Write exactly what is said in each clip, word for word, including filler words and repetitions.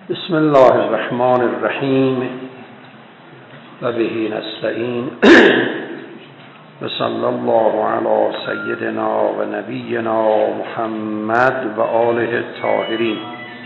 بسم الله الرحمن الرحیم و به نستعین و صلی الله علی سیدنا و نبینا محمد و آله الطاهرین.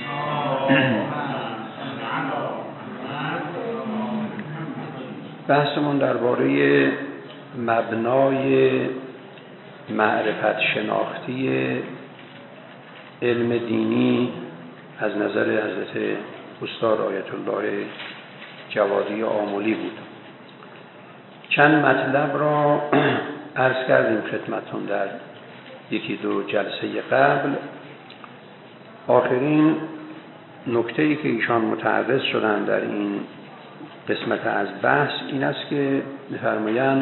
بحثمون درباره مبنای معرفت شناختی علم دینی از نظر حضرت استاد آیت الله جوادی آملی بود. چند مطلب را عرض کردیم خدمتتون در یکی دو جلسه قبل. آخرین نکته‌ای که ایشان متعرض شدن در این قسمت از بحث این است که می‌فرمایند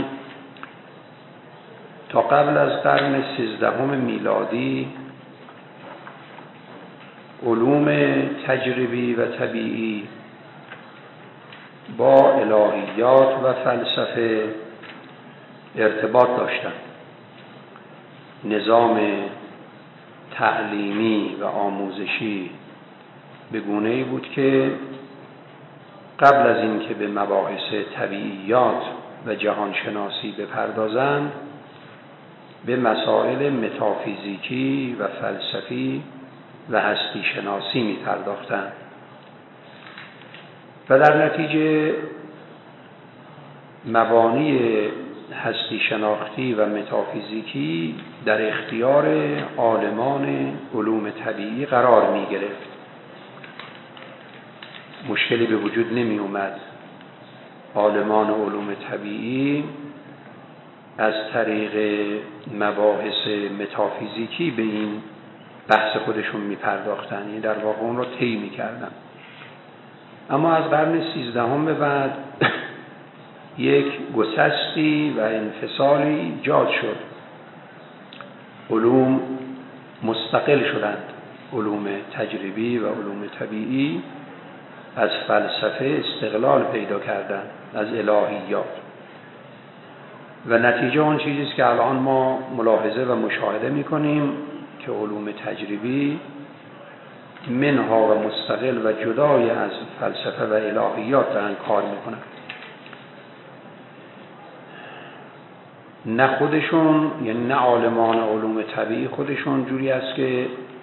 تا قبل از قرن سیزدهم میلادی علوم تجربی و طبیعی با الهیات و فلسفه ارتباط داشتند. نظام تعلیمی و آموزشی به گونه‌ای بود که قبل از این که به مباحث طبیعیات و جهانشناسی بپردازند به مسائل متافیزیکی و فلسفی و هستی شناسی می پرداختند و در نتیجه مبانی هستی شناختی و متافیزیکی در اختیار عالمان علوم طبیعی قرار می گرفت. مشکلی به وجود نمی اومد عالمان علوم طبیعی از طریق مباحث متافیزیکی به این بحث خودشون می پرداختن، یعنی در واقع اون رو طی می کردن. اما از قرن سیزدهم به بعد یک گسستی و انفصالی ایجاد شد. علوم مستقل شدند، علوم تجربی و علوم طبیعی از فلسفه استقلال پیدا کردند، از الهیات، و نتیجه اون چیزی است که الان ما ملاحظه و مشاهده می کنیم که علوم تجربی منها و مستقل و جدای از فلسفه و الهیات دارن کار میکنن. نه خودشون، یعنی نه عالمان علوم طبیعی خودشون جوری است که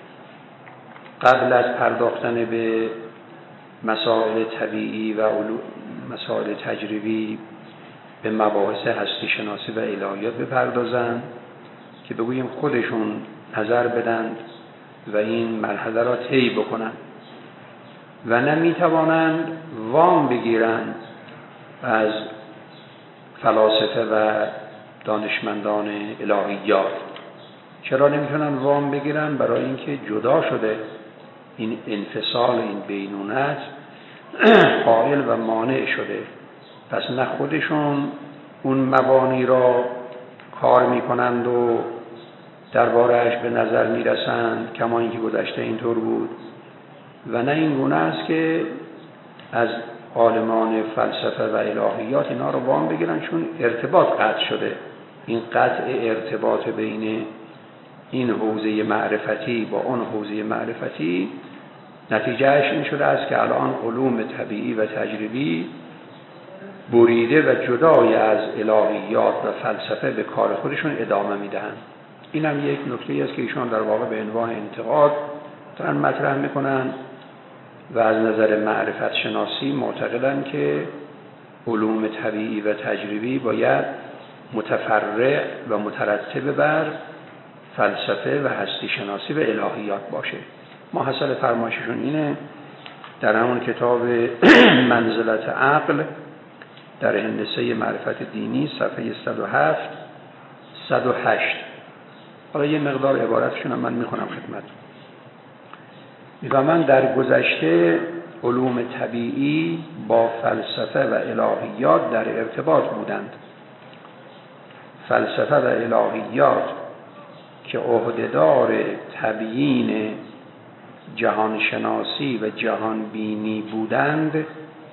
قبل از پرداختن به مسائل طبیعی و علوم مسائل تجربی به مباحث هستی شناسی و الهیات بپردازن که بگوییم خودشون نظر بدن و این مرحله را طی بکنن، و نمیتوانند وام بگیرند از فلاسفه و دانشمندان الهیات. چرا نمیتونن وام بگیرن؟ برای اینکه جدا شده این انفصال، این بینونت قائل و مانع شده. پس نه خودشون اون مبانی را کار میکنند و درباره‌اش به نظر میرسند کما اینکه گذشته اینطور بود، و نه این گونه است که از عالمان فلسفه و الهیات اینا رو وام بگیرن، چون ارتباط قطع شده. این قطع ارتباط بین این حوزه معرفتی با اون حوزه معرفتی نتیجهش این شده است که الان علوم طبیعی و تجربی بریده و جدای از الهیات و فلسفه به کار خودشون ادامه میدهند. این هم یک نکته‌ای است که ایشان در واقع به عنوان انتقاد دارن مطرح میکنن و از نظر معرفت شناسی معتقدن که علوم طبیعی و تجربی باید متفرع و مترتب بر فلسفه و هستی شناسی و الهیات باشه. محصل فرمایششون اینه در همون کتاب منزلت عقل در هندسه معرفت دینی صفحه صد و هفت صد و هشت. حالا یه مقدار عبارتشون هم من میخونم خدمت. میگم من در گذشته علوم طبیعی با فلسفه و الهیات در ارتباط بودند. فلسفه و الهیات که عهدهدار تبیین جهانشناسی و جهانبینی بودند،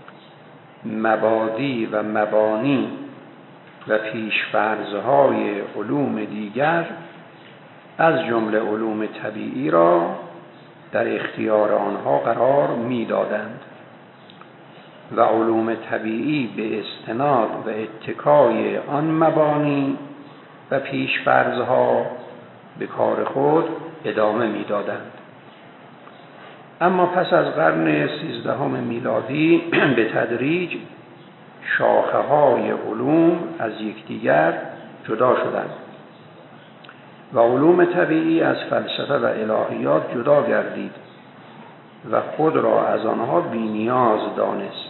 مبادی و مبانی و پیش‌فرض‌های علوم دیگر از جمله علوم طبیعی را در اختیار آنها قرار میدادند و علوم طبیعی به استناد و اتکای آن مبانی و پیش‌فرض‌ها به کار خود ادامه میدادند. اما پس از قرن سیزدهم میلادی به تدریج شاخه‌های علوم از یکدیگر جدا شدند و علوم طبیعی از فلسفه و الهیات جدا گردید و خود را از آنها بی‌نیاز دانست.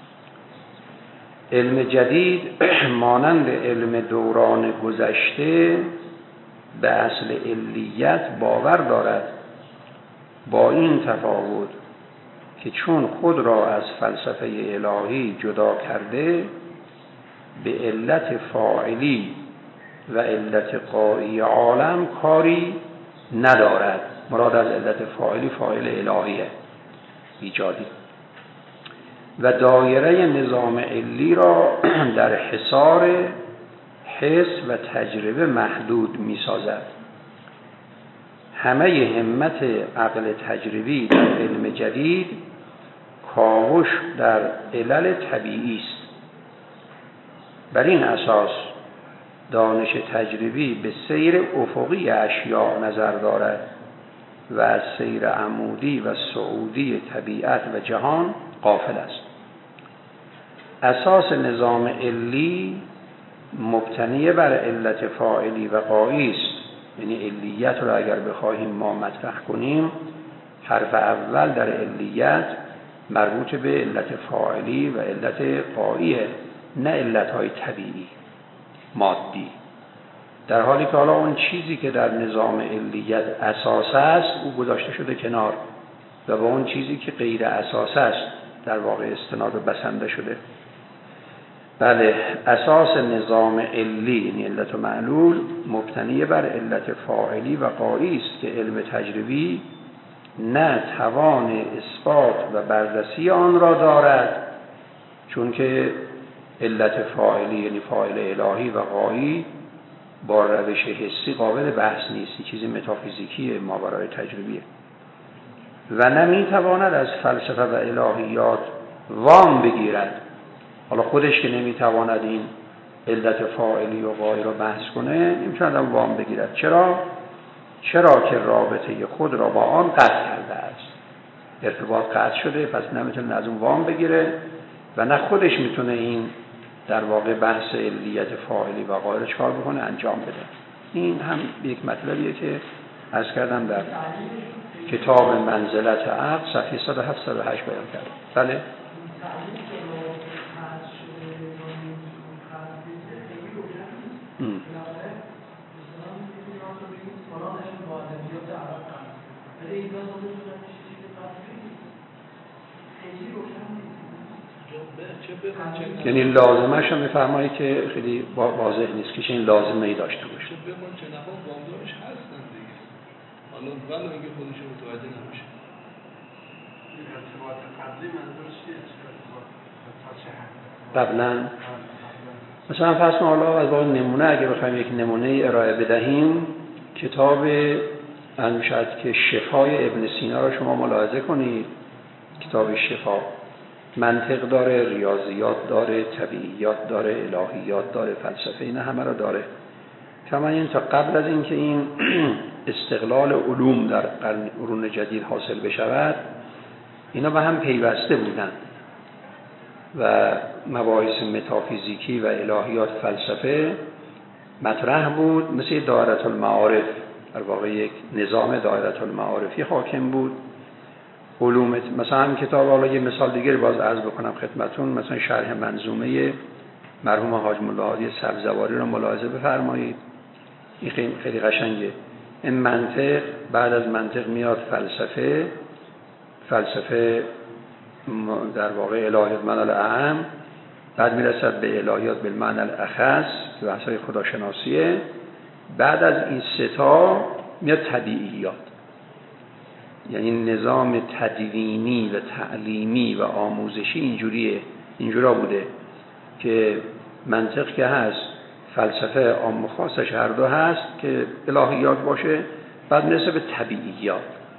علم جدید مانند علم دوران گذشته به اصل علیت باور دارد، با این تفاوت که چون خود را از فلسفه الهی جدا کرده به علت فاعلی و علت قایی عالم کاری ندارد. مراد از علت فاعلی فاعل الهیه ایجادی، و دایره نظام علی را در حصار حس و تجربه محدود می سازد. همه همت عقل تجربی در علم جدید کاوش در علل طبیعی است. بر این اساس دانش تجربی به سیر افقی اشیاء نظر دارد و از سیر عمودی و صعودی طبیعت و جهان غافل است. اساس نظام علی مبتنی بر علت فاعلی و قایی است. یعنی علیت را اگر بخواهیم ما مطرح کنیم، حرف اول در علیت مربوط به علت فاعلی و علت قاییه، نه علتهای طبیعی مادی. در حالی که حالا اون چیزی که در نظام علیت اساس است او گذاشته شده کنار و با اون چیزی که غیر اساس است در واقع استناد و بسنده شده. بله، اساس نظام علی یعنی علت و معلول مبتنی بر علت فاعلی و قایی است که علم تجربی نه توان اثبات و بررسی آن را دارد، چون که علت فاعلی یعنی فاعل الهی و قایی با روش حسی قابل بحث نیست، چیزی متافیزیکی ماورای تجربیه، و نمیتواند از فلسفه و الهیات وام بگیرد. حالا خودش که نمیتواند این علت فاعلی و قایی را بحث کنه، نمیتواند وام بگیرد. چرا؟ چرا که رابطه خود را با آن قطع کرده است. ارتباط قطع شده، پس نمیتونه از اون وام بگیره و نه خودش میتونه این در واقع بحث علیت فاعلی و قایی را چکار بکنه، انجام بده. این هم یک مطلبیه که عرض کردم در کتاب منزلت عقل صفحه صد و هفت صد و هشت بیان کرده. بله؟ یعنی لازمش رو میفرمایی که خیلی واضح نیست که این لازمه ای داشته باشه. بمون چه نفع وامدارش هستن دیگه. حالا ولی اگه خودش متوجه نمیشه. این ارتباط قبلی منظورش چیه؟ قبلا مثلا فرض کن حالا از واقع نمونه اگه بخوایم یک نمونه ارائه بدهیم، کتاب انشاد که شفای ابن سینا رو شما ملاحظه کنید. کتاب شفا منطق داره، ریاضیات داره، طبیعیات داره، الهیات داره، فلسفه، اینا همه رو داره. کما این تا قبل از اینکه این استقلال علوم در قرون جدید حاصل بشود اینا به هم پیوسته بودند و مباحث متافیزیکی و الهیات فلسفه مطرح بود، مثل دایره المعارف، در واقع یک نظام دایره المعارفی حاکم بود. علوم مثلا هم کتاب، حالا یه مثال دیگه باز عرض بکنم خدمتون، مثلا شرح منظومه مرحوم حاج ملا هادی سبزواری رو ملاحظه بفرمایید. این خیلی خیلی قشنگه. این منطق، بعد از منطق میاد فلسفه، فلسفه در واقع الهیات معنی الاعم، بعد میرسد به الهیات بالمعنی الاخص که بحث‌های خداشناسیه. بعد از این سه تا میاد طبیعیات، یعنی نظام تدوینی و تعلیمی و آموزشی اینجوریه، اینجورا بوده که منطق که هست، فلسفه عام و خاصش هر دو هست که الهیات باشه، بعد میرسه به طبیعیات.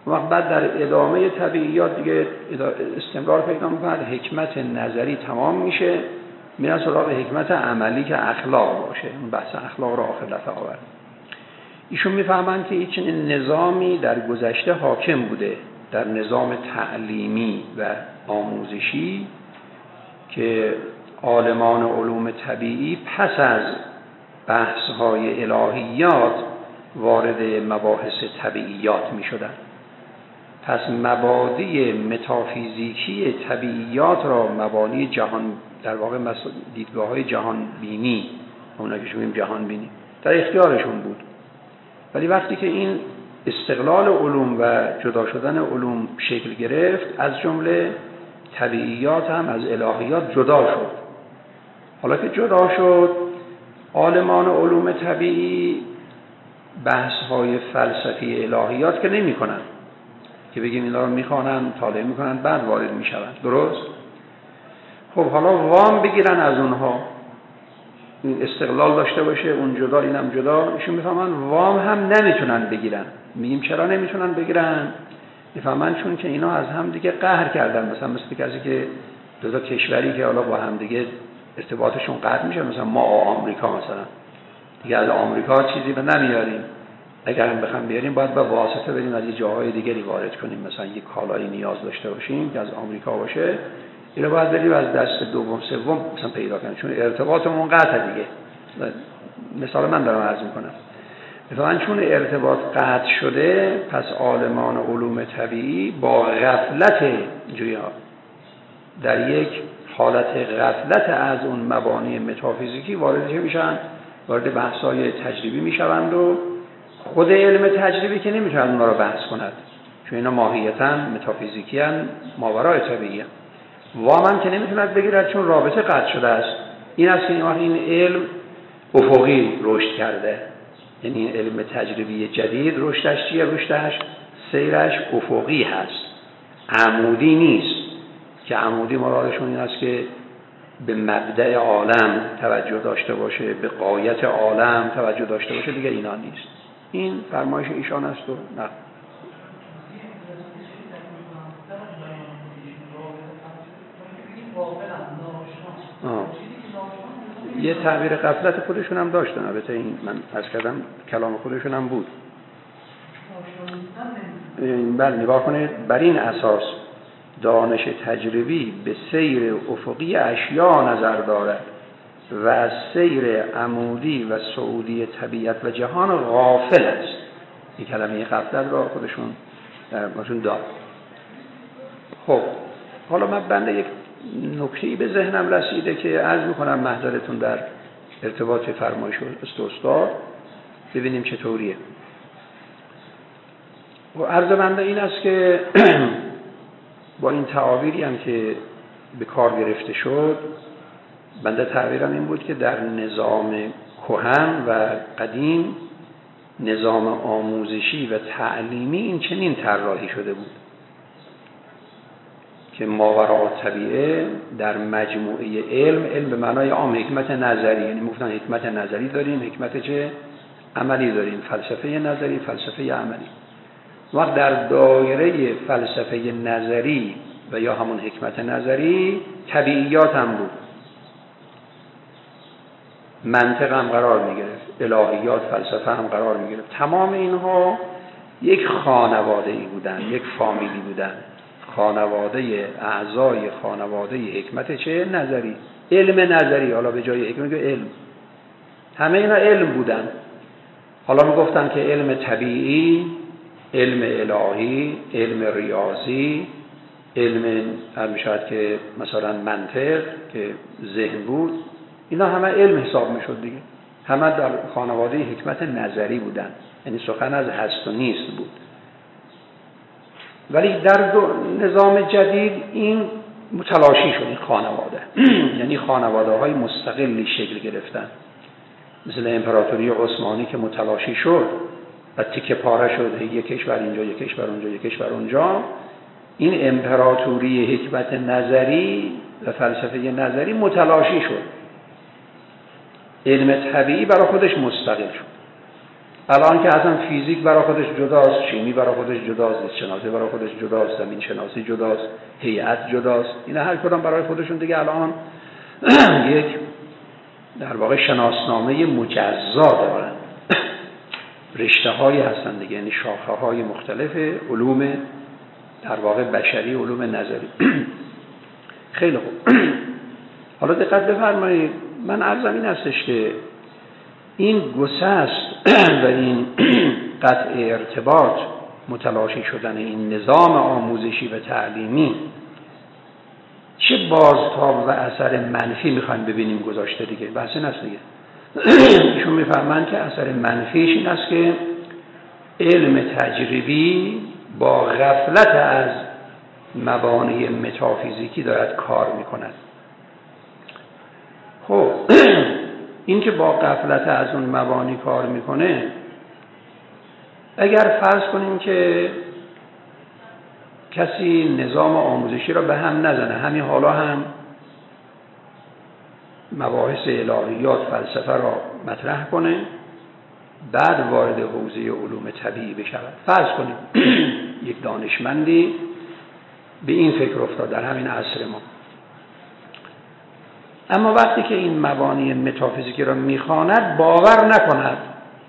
وقت بعد در ادامه طبیعیات دیگه استمرار پیدا می‌کند، حکمت نظری تمام میشه، میرن سراغ حکمت عملی که اخلاق باشه. اون بحث اخلاق رو آخر دفعه آورد. ایشون میفهمند که این چنین نظامی در گذشته حاکم بوده، در نظام تعلیمی و آموزشی، که عالمان علوم طبیعی پس از بحث‌های الهیات وارد مباحث طبیعیات می‌شدند. پس مبادی متافیزیکی طبیعیات را مبانی جهان، در واقع دیدگاه‌های جهان بینی، اونا که شما جهان بینی در اختیارشون بود. ولی وقتی که این استقلال علوم و جدا شدن علوم شکل گرفت، از جمله طبیعیات هم از الهیات جدا شد. حالا که جدا شد، عالمان علوم طبیعی بحث‌های فلسفی الهیات که نمی‌کنن، که بگیم اینا رو می‌خوانن، مطالعه می‌کنن، بعد وارد می‌شوند. درست؟ خب حالا وام بگیرن از اونها، این استقلال داشته باشه، اون جدا اینم جدا. ایشون می‌فهمن وام هم نمیتونن بگیرن. میگیم چرا نمیتونن بگیرن؟ می‌فهمن چون که اینا از هم دیگه قهر کردن. مثلا مثل کسی که دو تا کشوری که حالا با هم دیگه ارتباطشون قطع میشه، مثلا ما و آمریکا مثلا دیگه از آمریکا چیزی به نمیاریم، اگر هم بخوام بیاریم باید با واسطه بریم از یه جاهای دیگری وارد کنیم. مثلا یه کالایی نیاز داشته باشیم که از آمریکا باشه، اینو باید بریم از دست دوم سوم مثلا پیدا کنیم، چون ارتباطمون قطعه دیگه. مثلا من دارم عرض میکنم، مثلا چون ارتباط قطع شده، پس عالمان علوم طبیعی با غفلت جویا در یک حالت غفلت از اون مبانی متافیزیکی وارد میشن، وارد بحث‌های تجریبی میشوند و خود علم تجربی که نمیتونه اونا رو بحث کند، چون اینا ماهیتاً متافیزیکی ان، ماورای طبیعی ان. وامن که نمیتوند بگیرد چون رابطه قطع شده است. این است که این علم افقی رشد کرده، یعنی این علم تجربی جدید رشدش چیه؟ رشدش سیرش افقی هست، عمودی نیست. که عمودی مرادشون این است که به مبدأ عالم توجه داشته باشه، به غایت عالم توجه داشته باشه، دیگه اینا نیست. این فرمایش ایشان است و نه. آه. یه تعبیر غفلت خودشون هم داشتن، البته این من از کردم کلام خودشون هم بود. بله، نگاه کنید، بر این اساس دانش تجربی به سیر افقی اشیا نظر دارد و از سیر عمودی و صعودی طبیعت و جهان غافل است. این کلمه غفلت را خودشون در باشون داد. خب حالا من بنده یک نکته‌ای به ذهنم رسیده که عرض میکنم محضرتون در ارتباط فرمایش استاد ببینیم چطوریه. و عرض بنده این است که با این تعابیری هم که به کار گرفته شد، بنده تعبیرم این بود که در نظام کهن و قدیم، نظام آموزشی و تعلیمی این چنین طراحی شده بود که ماوراء طبیعه در مجموعه علم، علم به معنای عام حکمت نظری، یعنی میگفتن حکمت نظری داریم، حکمت چه؟ عملی داریم، فلسفه نظری، فلسفه عملی. وقت در دایره فلسفه نظری و یا همون حکمت نظری طبیعیات هم بود، منطق هم قرار می گرفت، الهیات، فلسفه هم قرار می گرفت. تمام اینها یک خانواده ای بودن، یک فامیلی بودن، خانواده اعضای خانواده حکمت چه؟ نظری، علم نظری. حالا به جای حکمت که علم، همه اینا علم بودن. حالا می گفتن که علم طبیعی، علم الهی، علم ریاضی، علم هم شاید که مثلا منطق که ذهن بود، اینا همه علم حساب می شد دیگه. همه در خانواده حکمت نظری بودن، یعنی سخن از هست و نیست بود. ولی در نظام جدید این متلاشی شد، این خانواده یعنی خانواده های مستقلی شکل گرفتن، مثل امپراتوری عثمانی که متلاشی شد و تیکه پاره شد، یک کشور اینجا، یک کشور اونجا، یک کشور اونجا. این امپراتوری حکمت نظری و فلسفه نظری متلاشی شد، علم طبیعی برای خودش مستقل شد. الان که اصلا فیزیک برای خودش جداست، شیمی برای خودش جداست، زیست شناسی برای خودش جداست، زمین شناسی جداست، هیئت جداست، اینا هر کدام برای خودشون دیگه الان یک در واقع شناسنامه مجزا دارن. رشته هایی هستن دیگه، یعنی شاخه های مختلف علوم در واقع بشری، علوم نظری. خیلی خوب. حالا دقت بفرمایید، من عرضم این هستش که این گسست و این قطع ارتباط، متلاشی شدن این نظام آموزشی و تعلیمی چه بازتاب و اثر منفی میخوایم ببینیم گذاشته دیگه. بحث این است دیگه. ایشون میفهمن که اثر منفیش این است که علم تجربی با غفلت از مبانی متافیزیکی دارد کار میکند. خب این که با غفلت از اون مبانی کار میکنه، اگر فرض کنیم که کسی نظام آموزشی را به هم نزنه، همین حالا هم مباحث الهیات فلسفه را مطرح کنه، بعد وارد حوزه علوم طبیعی بشود. فرض کنیم یک دانشمندی به این فکر افتاد در همین عصر ما، اما وقتی که این مبانی متافیزیکی را میخواند باور نکند،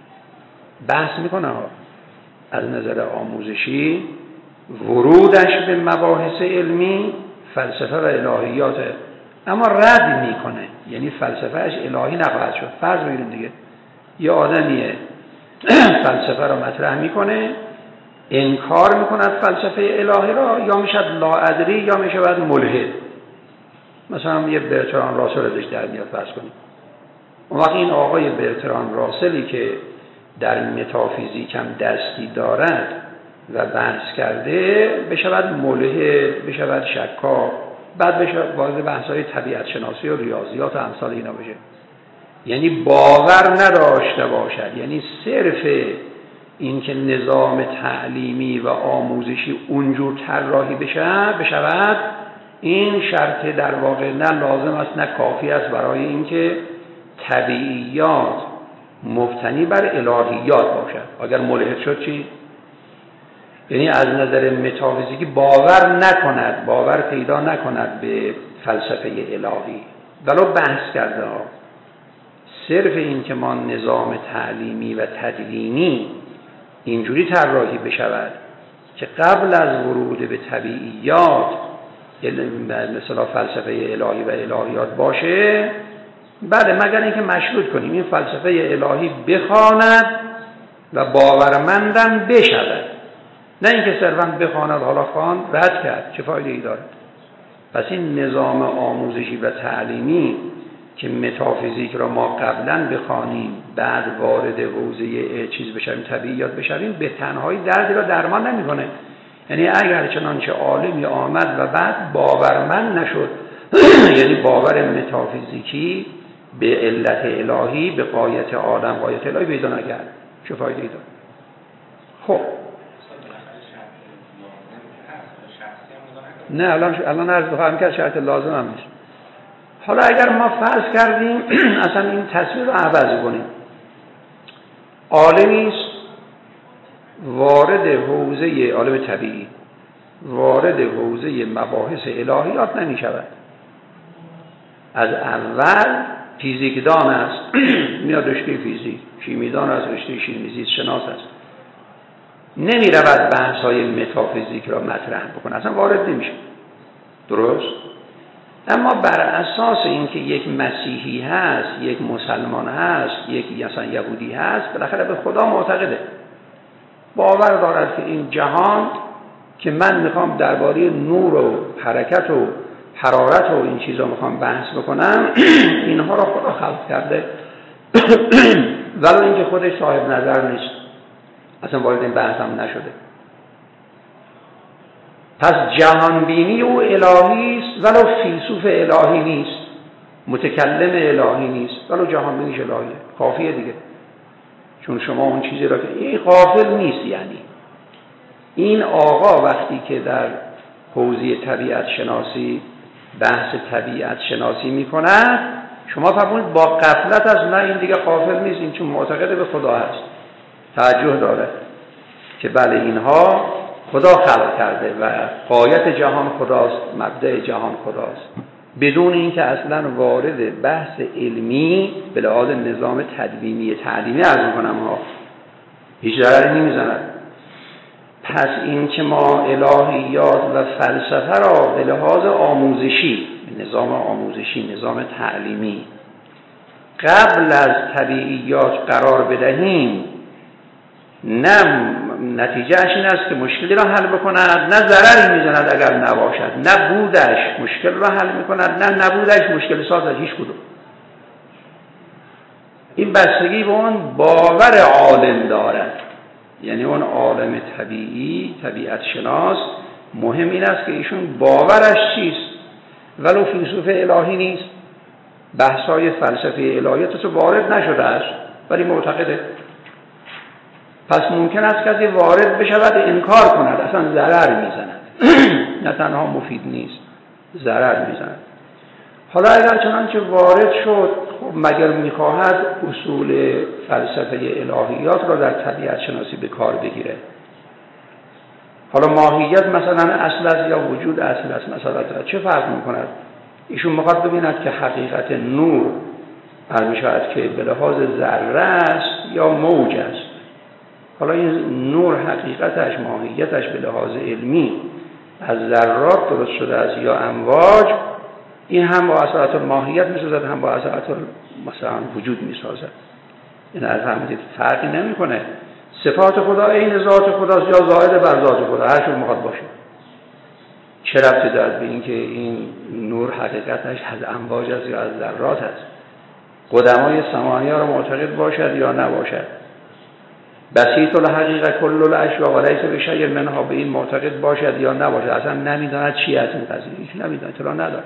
بحث میکنه از نظر آموزشی ورودش به مباحث علمی فلسفه و الهیاته، اما رد میکنه، یعنی فلسفهش الهی نخواهد شد. فرض بگیریم دیگه یه آدمیه فلسفه را مطرح میکنه، انکار میکند فلسفه الهی را، یا میشد لاادری یا میشود ملحد. مثلا یه برتران راسل ازش در میاد فرض کنیم. اون وقت این آقای برتران راسلی که در متافیزیک هم دستی دارد و بحث کرده بشود ملحد، بشود شکاک، بعد بشود وارد بحث‌های طبیعت شناسی و ریاضیات و امثال اینا بشه. یعنی باور نداشته باشد، یعنی صرف این که نظام تعلیمی و آموزشی اونجور طراحی بشه بشود، این شرط در واقع نه لازم است نه کافی است برای اینکه طبیعیات مبتنی بر الهیات باشد. اگر ملحد شد چی؟ یعنی از نظر متافیزیکی باور نکند، باور پیدا نکند به فلسفه الهی، ولو بحث کرده ها. صرف این که ما نظام تعلیمی و تدوینی اینجوری طراحی بشود که قبل از ورود به طبیعیات مثلا فلسفه الهی و الهیات باشه، بله، مگر اینکه مشروط کنیم این فلسفه الهی بخواند و باورمندم بشود، نه اینکه صرفاً بخواند حالا خوان رد کرد، چه فایده ای داره؟ پس این نظام آموزشی و تعلیمی که متافیزیک را ما قبلاً بخوانیم بعد وارد حوزه چیز بشیم، طبیعیات بشیم، به تنهایی دردی را درمان نمی‌کنه. یعنی اگر چنانچه عالمی آمد و بعد باورمند نشد، یعنی باور متافیزیکی به علت الهی، به غایت عالم، غایت الهی پیدا نکرد، چه فایده ای داره؟ خب نه الان الان عرض بخواهم که شرط لازم هم نیست. حالا اگر ما فرض کردیم اصلا این تصویر رو عوض کنیم، عالمی است وارد حوزه عالم طبیعی، وارد حوزه مباحث الهیات نمی شود، از اول فیزیکدان است میاد رشته فیزیک، شیمیدان است رشته شیمی، زیست شناس است، نمی رود بحث های متافیزیک را مطرح بکنه، اصلا وارد نمیشه. درست؟ اما بر اساس اینکه یک مسیحی هست، یک مسلمان هست، یک مثلا یهودی هست، بالاخره به خدا معتقده، باور دارد که این جهان که من میخوام درباره نور و حرکت و حرارت و این چیزا میخوام بحث بکنم، اینها را خدا خلق کرده ولو اینکه خودش صاحب نظر نیست، اصلا وارد این بحث هم نشده. پس جهانبینی او الهی است ولو فیلسوف الهی نیست، متکلم الهی نیست، ولو جهانبینیش الهیه، کافیه دیگه. چون شما اون چیزی را که این غافل نیست، یعنی این آقا وقتی که در حوزه طبیعت شناسی بحث طبیعت شناسی میکند، شما فرمودید با غفلت از نه، این دیگه غافل نیست، این چون معتقد به خدا هست. توجه داره که بله اینها خدا خلق کرده و غایت جهان خداست، مبدأ جهان خداست، بدون اینکه اصلا وارد بحث علمی به لحاظ نظام تدوینی تعلیمی عرض می‌کنم ها هیچ ضرری نمی‌زند. پس این که ما الهیات و فلسفه را به لحاظ آموزشی، نظام آموزشی، نظام تعلیمی قبل از طبیعیات قرار بدهیم، نه نتیجهش این است که مشکلی را حل بکند، نه ضرری میزند اگر نباشد، نه بودش مشکل را حل میکند، نه نبودش مشکل سازد، هیچ کدوم. این بستگی به اون باور عالم دارد. یعنی اون عالم طبیعی، طبیعت شناس، مهم این است که ایشون باورش چیست، ولو فیلسوف الهی نیست، بحثای فلسفه الهیات تو وارد نشده است ولی معتقده. پس ممکن است کسی وارد بشود انکار کند، اصلا ضرر میزند. نه تنها مفید نیست، ضرر میزند. حالا اگر چنانچه وارد شد، خب مگر میخواهد اصول فلسفه الهیات را در طبیعت شناسی به کار بگیره؟ حالا ماهیت مثلا اصل است یا وجود اصل است، مثلا چه فرق میکند؟ ایشون میخواد ببیند که حقیقت نور برمیشود که به لحاظ ذره است یا موج است. حالا این نور حقیقتش، ماهیتش به لحاظ علمی از ذرات درست شده است یا امواج، این هم با اصالت الماهیت میسازد، هم با اصالت مثلا وجود میسازد. این از همین فرقی نمیکنه. صفات خدا عین ذات خداست یا زائد بر ذات خدا، هر چون میخواد باشه. چه ربطی دارد به اینکه این نور حقیقتش از امواج است یا از ذرات است؟ قدمای ثمانیه را معتقد باشد یا نباشد، بسیط الحقیقه کل الاشیاء و لیس بشیء منها، به این معتقد باشد یا نباشد، اصلا نمیداند چی از این قضیه، هیچ نمیداند، اطلاع نداره.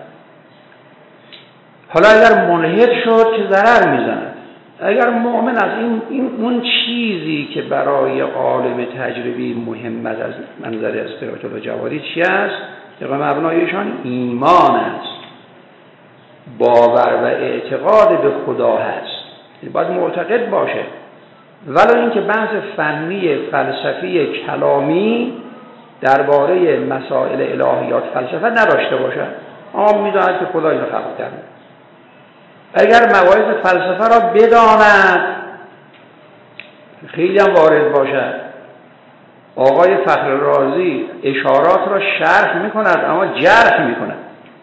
حالا اگر ملحد شد که ضرر میزند، اگر مؤمن از این, این اون چیزی که برای عالم تجربی مهم از منظر استقلال و جواری چی است؟ طبق مبنایشان ایمان است، باور و اعتقاد به خدا هست، باید معتقد باشه. ولو اینکه بحث فنی فلسفی کلامی درباره مسائل الهیات فلسفه نداشته باشد، اما میداند که خدا اینو خلق کرده. اگر مباحث فلسفه را بداند، خیلی هم وارد باشد. آقای فخر رازی اشارات را شرح میکند اما جرح میکند.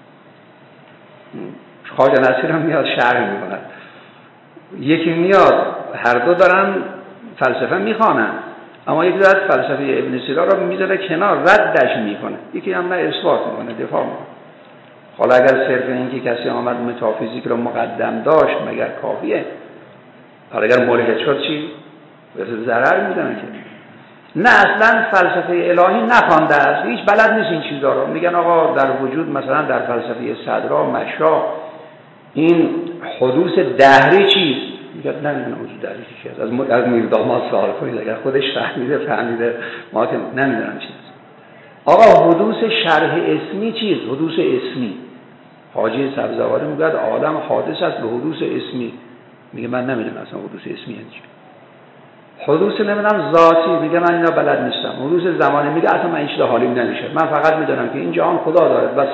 خواجه نصیر هم میاد شرح میکند. یکی میاد هر دو دارن فلسفه میخوانن، اما یکی دارد فلسفه ابن سینا را میذاره کنار، ردش میکنه، یکی هم نه اثبات میکنه، دفاع میکنه. حالا اگر صرف این که کسی آمد متافیزیک را مقدم داشت مگر کافیه؟ حالا اگر ملحد شد چی؟ بسید ضرر میدونه که نه، اصلا فلسفه الهی نخوانده است، هیچ بلد نیست این چیزا رو. میگن آقا در وجود مثلا در فلسفه صدرا مشا این حدوث دهری چیست؟ میگه نمیدونم وجود دهری چیست. از از میرداماد سوال کنید، اگر خودش فهمیده فهمیده، ما که نمیدونم چیست. آقا حدوث شرح اسمی چیست؟ حدوث اسمی. حاجی سبزواری میگه آدم حادث است به حدوث اسمی. میگه من نمیدونم اصلا حدوث اسمی یعنی چی. حدوث نمیدونم ذاتی، میگه من اینا بلد نیستم. حدوث زمانی، میگه اصلا من این چیزا حالیم نمیشه، من فقط میدونم که این جهان خدا داره بس.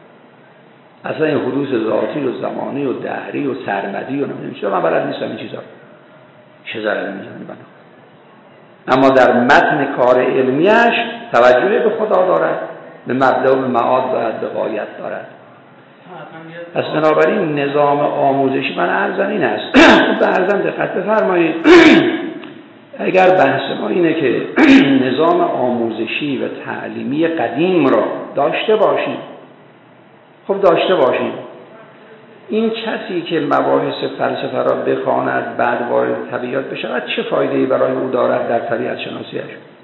اصلا این حدوث ذاتی و زمانی و دهری و سرمدی و نمیدونم چیزا من بلد نیستم این چیزا. چه ضرری میزنه بنا؟ اما در متن کار علمیش توجه به خدا دارد، به مبدا و به معاد دارد، به غایت دارد. پس بنابراین نظام آموزشی من ارزم این است. به ارزم دقت بفرمایید. اگر بحث ما اینه که نظام آموزشی و تعلیمی قدیم را داشته باشیم، خب داشته باشیم. این کسی که مباحث فلسفه را بخواند بعد وارد طبیعت بشود چه فایده‌ای برای او دارد در طبیعت شناسیش؟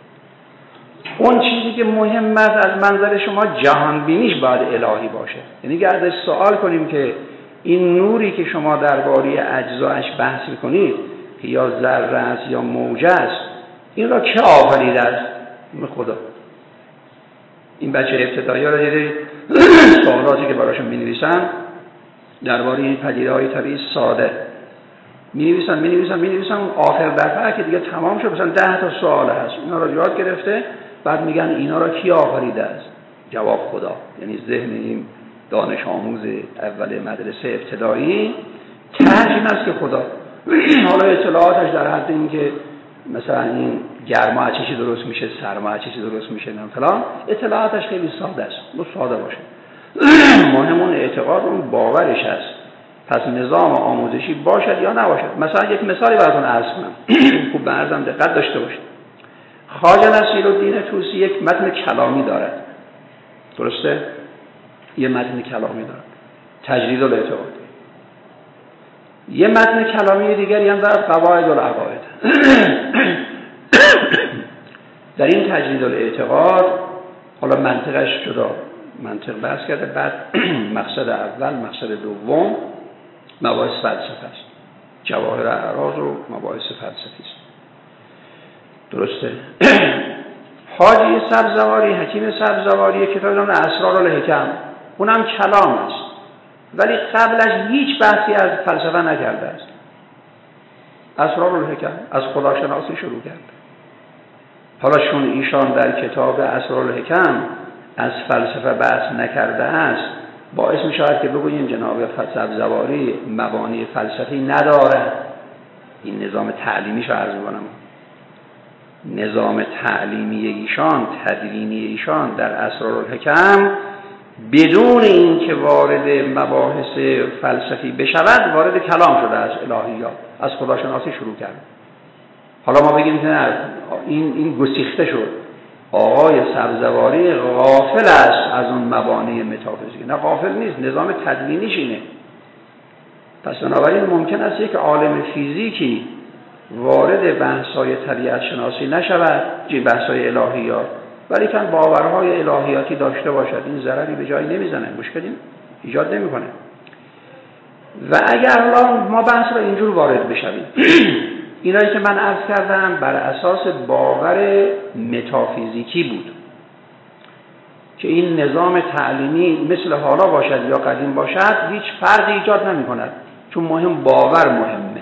اون چیزی که مهم است از منظر شما جهان بینیش باید الهی باشه. یعنی اگه ازش سوال کنیم که این نوری که شما درباره اجزایش بحث می‌کنید که یا ذره است یا موج است، این را که آفریده است؟ خدا. این بچه ابتدایی را دیدید سوالاتی که براشون می‌نویسن درباره این پدیده‌های طبیعی ساده، می نویسن می نویسن می نویسن آخر دفعه که دیگه تمام شد مثلا ده تا سوال هست، اینا رو یاد گرفته، بعد میگن اینا رو کی آفریده است؟ جواب خدا. یعنی ذهن این دانش آموز اول مدرسه ابتدایی ترجم این است که خدا. حالا اطلاعاتش در حد این که مثلا این گرما از چیزی درست میشه، سرما از چیزی درست میشه، نه فلان، اطلاعاتش خیلی ساده است. مو ساده باشه. مهم اون اعتقاد، اون باورش است. پس نظام آموزشی باشد یا نباشد. مثلا یک مثالی براتون عرض کنم. خوب به عرضم دقت داشته باشید. خواجه نصیرالدین طوسی یک متن کلامی دارد. درسته؟ یه متن کلامی دارد. تجرید الاعتقاد. یه متن کلامی دیگری هم دارد، قواعد العقاید. در این تجرید الاعتقاد حالا منطقش جدا منطق بحث کرده، بعد مقصد اول، مقصد دوم مباحث فلسفه است. جواهر اعراض و مباحث فلسفی است. درسته؟ حاجی سبزواری، حکیم سبزواری کتاب نام اسرار الحکم، اونم کلام است، ولی قبلش هیچ بحثی از فلسفه نکرده است. اسرار الحکم از خداشناسی شروع کرد. حالا چون ایشان در کتاب اسرار الحکم از فلسفه بحث نکرده است، باعث می شود که بگوییم جناب سبزواری مبانی فلسفی نداره. این نظام تعلیمیش رو عرض می‌کنم. نظام تعلیمی ایشان، تدوینی ایشان در اسرار الحکم بدون اینکه وارد مباحث فلسفی بشود وارد کلام شده از الهیات، از خداشناسی شروع کرد. حالا ما بگیم که نه این این گسیخته شد، آقای سبزواری غافل است از اون مبانی متافیزیک. نه غافل نیست، نظام تدوینیش اینه. پس بنابراین ممکن است یک عالم فیزیکی وارد بحث‌های طبیعت شناسی نشود، جی بحث‌های الهیات، ولی کن باورهای الهیاتی داشته باشد. این ضرری به جایی نمیزنه، مشکلی ایجاد نمیکنه. و اگر ما بحث را اینجور وارد بشویم، اینایی که من عرض کردم بر اساس باور متافیزیکی بود که این نظام تعلیمی مثل حالا باشد یا قدیم باشد هیچ فرقی ایجاد نمی کند، چون مهم باور مهمه.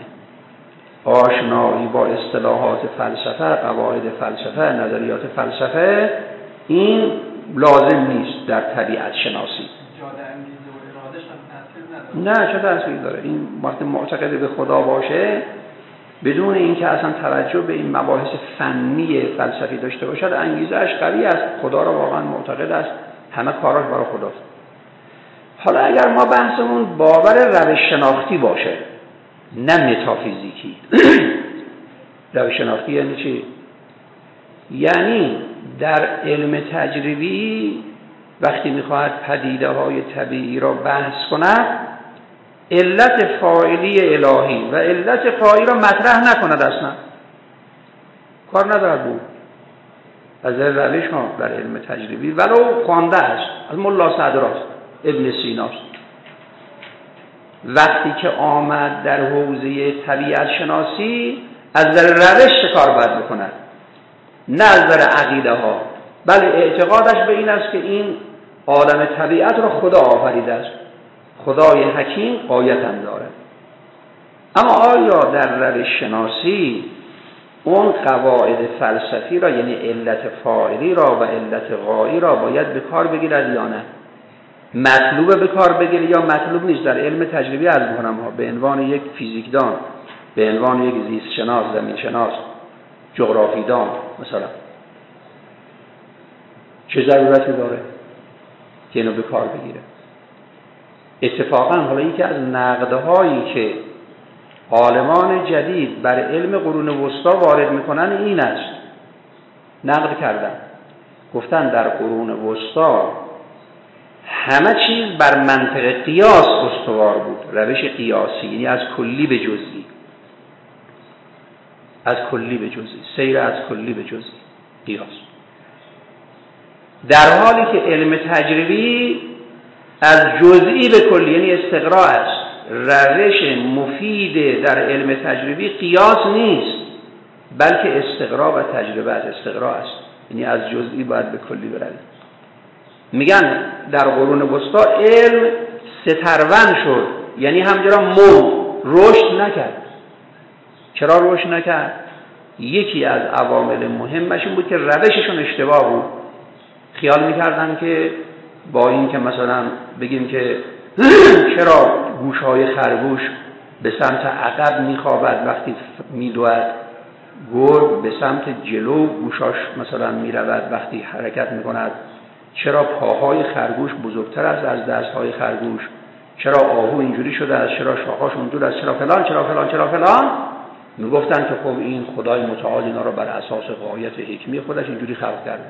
آشنایی با اصطلاحات فلسفه، قواعد فلسفه، نظریات فلسفه این لازم نیست در طبیعت شناسی. جاده انگیزه و ارادهش هم تاثیر نداره. نه، چه تأثیری داره؟ این وقتی معتقد به خدا باشه بدون اینکه اصلا توجه به این مباحث فنی فلسفی داشته باشد، انگیزه‌اش قوی است، خدا را واقعا معتقد است، همه کاراش برای خداست. حالا اگر ما بحثمون باور روش شناختی باشه نه متافیزیکی. روش شناختی یعنی چی؟ یعنی در علم تجربی وقتی میخواهد پدیده های طبیعی را بحث کند علت فاعلی الهی و علت فاعلی را مطرح نکند، اصلا کار ندارد بود. از روش ما در علم تجربی ولو خوانده است، از ملا صدراست، ابن سیناست، وقتی که آمد در حوزه طبیعت شناسی از در روش کار باید بکند، نه از در عقیده ها. بله اعتقادش به این است که این عالم طبیعت را خدا آفریده است، خدای حکیم غایت هم داره. اما آیا در روش شناسی اون قواعد فلسفی را یعنی علت فاعلی را و علت غایی را باید به کار بگیرد یا نه؟ مطلوب به کار بگیره یا مطلوب نیست؟ در علم تجربی عرض می‌کنم ها، به عنوان یک فیزیکدان، به عنوان یک زیست شناس، زمین شناس، جغرافیدان مثلا چه ضرورتی داره که اینو به کار بگیره؟ اتفاقا حالا یکی از نقدهایی که عالمان جدید بر علم قرون وسطا وارد میکنن این است، نقد کردن، گفتن در قرون وسطا همه چیز بر منطق قیاس استوار بود، روش قیاسی، یعنی از کلی به جزئی، از کلی به جزئی، سیر از کلی به جزئی، قیاس. در حالی که علم تجربی از جزئی به کلی یعنی استقراء است. روش مفید در علم تجربی قیاس نیست بلکه استقراء و تجربه از استقراء است، یعنی از جزئی باید به کلی بروید. میگن در قرون وسطا علم سترون شد، یعنی همجرا مرد، رشد نکرد. چرا رشد نکرد؟ یکی از عوامل مهمش این بود که روششون اشتباه بود. خیال میکردن که با این که مثلا بگیم که چرا گوشهای خرگوش به سمت عقب میخوابد وقتی میدود، گرگ به سمت جلو گوشاش مثلا میرود وقتی حرکت میکند، چرا پاهای خرگوش بزرگتر است از دستهای خرگوش، چرا آهو اینجوری شده است، چرا شاخاش اونجور است، چرا فلان چرا فلان چرا فلان. میگفتن که خب این خدای متعال اینا رو بر اساس غایت حکمی خودش اینجوری خلق کرده.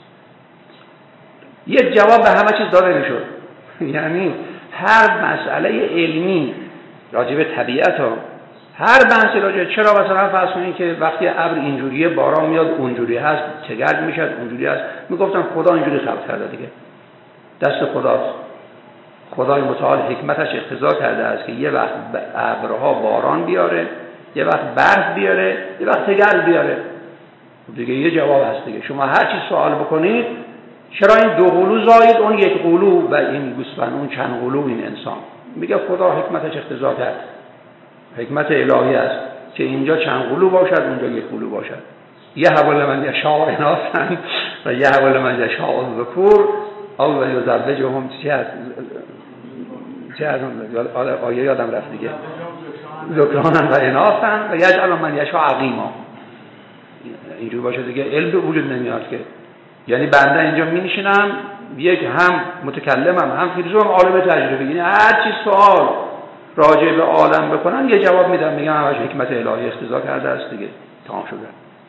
یک جواب به همه چیز داده میشد. یعنی هر مسئله علمی راجع به طبیعت ها، هر بحثی راجع، چرا مثلا فرض کنید که وقتی ابر اینجوریه باران میاد اونجوری هست، چگرد میشد اونجوری هست، میگفتن خدا اینجوری خلق کرده دیگه، دست خداست. خدای متعال حکمتش اقتضا کرده است که یه وقت ابرها باران بیاره، یه وقت برف بیاره، یه وقت چگرد بیاره. دیگه یه جواب هست دیگه. شما هر چی سوال بکنید، چرا این دو قلو زاید اون یک قلو و این گوسفند اون چند قلو این انسان، میگه خدا حکمتش اقتضا کرد، حکمت الهی است که اینجا چند قلو باشد اونجا یک قلو باشد. یه حوال من یشاء اناثا و یه حوال من یشاء ذکور او یزوجهم. چی هست چی هست آیه یادم رفت دیگه، ذکرانا و اناثا و یجعل من یشاء عقیما. اینجوری باشه دیگه، علم به وجود نمیاد که. یعنی بنده اینجا می نشینم، یک هم متکلمم هم فیلسوفم عالم تجربه، یعنی هر چی سوال راجع به عالم بکنن یه جواب میدم، میگم همش حکمت الهی اقتضا کرده است دیگه، تمام شده.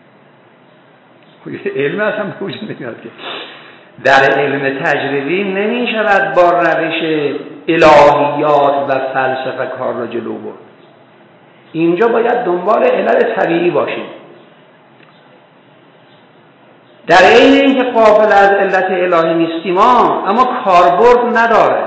علم اصلا به وجود نمیاد که. در علم تجربی نمی شود با روش الهیات و فلسفه کار را جلو برد. اینجا باید دنبال علل طبیعی باشیم، در عین اینکه غافل از علت الهی نیستیم اما کاربرد نداره.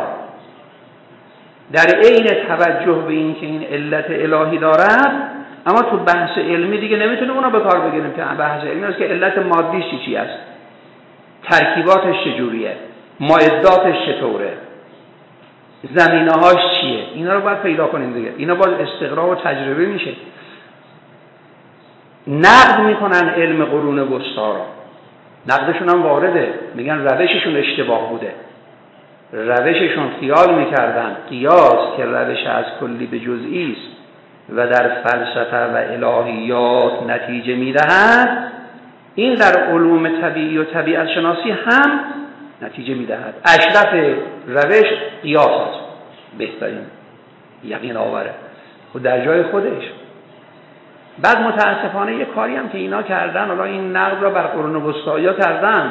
در عین توجه به این که این علت الهی دارد، اما تو بحث علمی دیگه نمیتونیم اونا به کار بگیریم که بحث علمی است که علت مادیش چی است، ترکیباتش چجوریه، معداتش چطوره، زمینه‌هاش چیه، اینا رو باید پیدا کنیم دیگه. اینا باید استقرا و تجربه میشه. نقد میکنن علم قرون وسطا را، نقدشون هم وارده، میگن روششون اشتباه بوده، روششون خیال میکردن قیاس که روش از کلی به جزئی است و در فلسفه و الهیات نتیجه میدهد، این در علوم طبیعی و طبیعت شناسی هم نتیجه میدهد. اشرف روش قیاس است، بهترین یقین آوره و در جای خودش. بعد متاسفانه یه کاری هم که اینا کردن، حالا این نقد را بر قرون وسطایی کردن،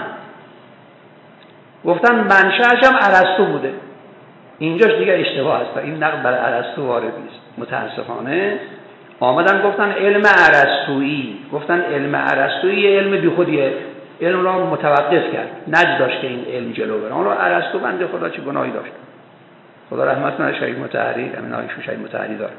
گفتن منشأش هم ارسطو بوده. اینجاش دیگه اشتباه است، این نقد بر ارسطو وارد نیست. متاسفانه آمدن گفتن علم ارسطویی، گفتن علم ارسطویی علم بیخودیه، علم را متوقف کرد، نج داشت که این علم جلو بره. حالا ارسطو بنده خدا چه گناهی داشت، خدا رحمت کنه شهید مطهری، امین آیشون شهید مطهری داره.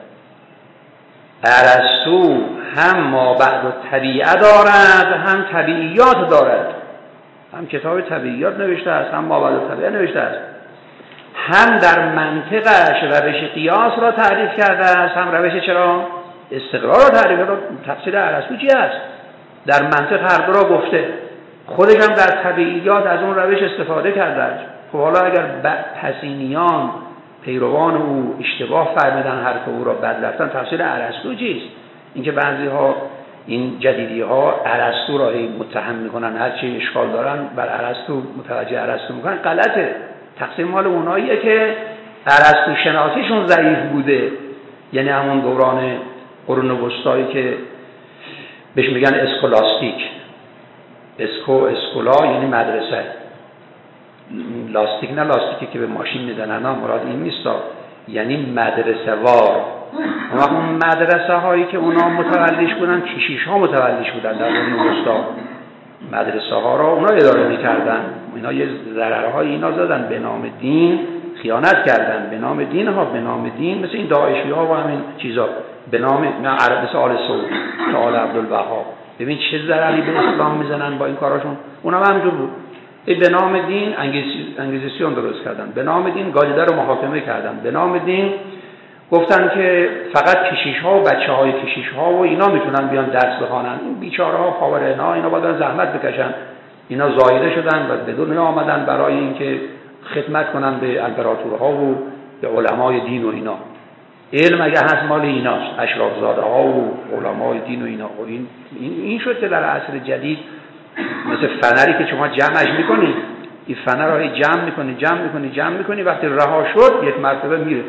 ارسطو هم مابعد الطبیعه دارد، هم طبیعیات دارد، هم کتاب طبیعیات نوشته است، هم مابعد الطبیعه نوشته است، هم در منطقش روش قیاس را تعریف کرده است، هم روش چرا استقرار را تعریف کرده. تفسیر ارسطو چی است؟ در منطق هر دو را گفته، خودش هم در طبیعیات از اون روش استفاده کرده است. خب حالا اگر پسینیان پیروان او اشتباه فرمودن، حرف او را بد رفتن، تفسیر ارسطو چیست؟ اینکه بعضی ها این جدیدی ها ارسطو را متهم میکنن، هر چی اشکال دارن بر ارسطو متوجه ارسطو میکنن، غلطه. تقسیم مال اوناییه که ارسطو شناسیشون ضعیف بوده، یعنی همون دوران قرون وسطایی که بهش میگن اسکولاستیک. اسکو اسکولا یعنی مدرسه، لاستیک نه لاستیکی که به ماشین میزنن، مراد این نیست، یعنی مدرسه وار. اون مدرسه هایی که اونا متولیش بودن، کشیش ها متولیش بودن در قرون وسطا، مدرسه ها را اونا اداره میکردن. اینا یه ضررهای اینا زدن، به نام دین خیانت کردن، به نام دین ها، به نام دین، مثل این داعشی ها و همین چیزا، به نام عرب، مثل آل سعود تا آل عبدالبها. ببین چه ضرری به اسلام میزنن با این کاراشون. اونا هم همینجور بود، به نام دین انگیزیسیون درست کردن، به نام دین گالیده رو محاکمه کردن، به نام دین گفتن که فقط کشیش ها و بچه های کشیش ها و اینا میتونن بیان درس بخوانن، این بیچاره ها پاورنا اینا باید زحمت بکشن، اینا زایده شدن و به دنیا آمدن برای اینکه خدمت کنن به امپراتورها و به علمای دین و اینا. علم اگه هست مال ایناست، اشرافزاده ها و علمای دین و اینا. و این این شد که در عصر جدید مثل فنری که شما جمعش میکنید، این فنر رو جمع میکنی جمع میکنی جمع میکنی، وقتی رها شد یک مرتبه میره.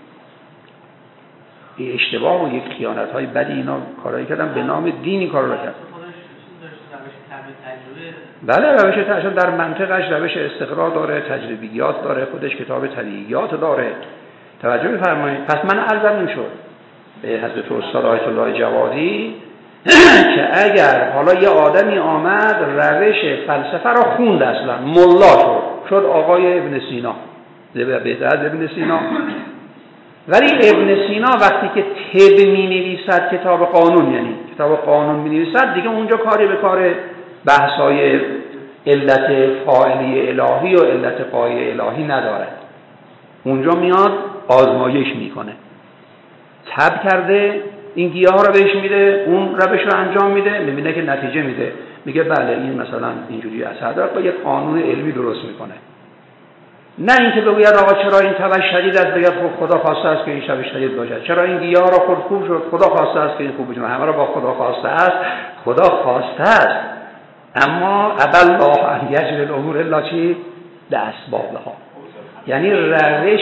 این اشتباه و یک خیانت های بدی اینا کارایی کردن، به نام دین این کارا رو کرد. بله روش تجربه در منطقش روش استقرار داره، تجربیات داره، خودش کتاب طبیعیات داره. توجه بفرمایید. پس من عرضم این شد به حضرت استاد آیت الله جوادی که اگر حالا یه آدمی آمد روش فلسفه را خوند، اصلا ملا شد، شد آقای ابن سینا، بهتر از ابن سینا. ولی ابن سینا وقتی که طب می نویسد، کتاب قانون، یعنی کتاب قانون می نویسد، دیگه اونجا کاری به کار بحثای علت فاعلی الهی و علت پایه الهی نداره. اونجا میاد آزمایش میکنه، طب کرده این گیاه ها رو بهش میده، اون روش رو انجام میده، میبینه که نتیجه میده، میگه بله این مثلا اینجوری اثر داره، با یک قانون علمی درست میکنه. نه اینکه بگوید آقا چرا این تبش شدید است، بگید خب خدا خواسته است که این شب شدید باشد، چرا این گیاه را خود خوب شد، خدا خواسته است که این خوب بشه. همه را با خدا خواسته است، خدا خواسته است، اما ابى الله ان یجعل الامور الا چی لاسبابها. یعنی روش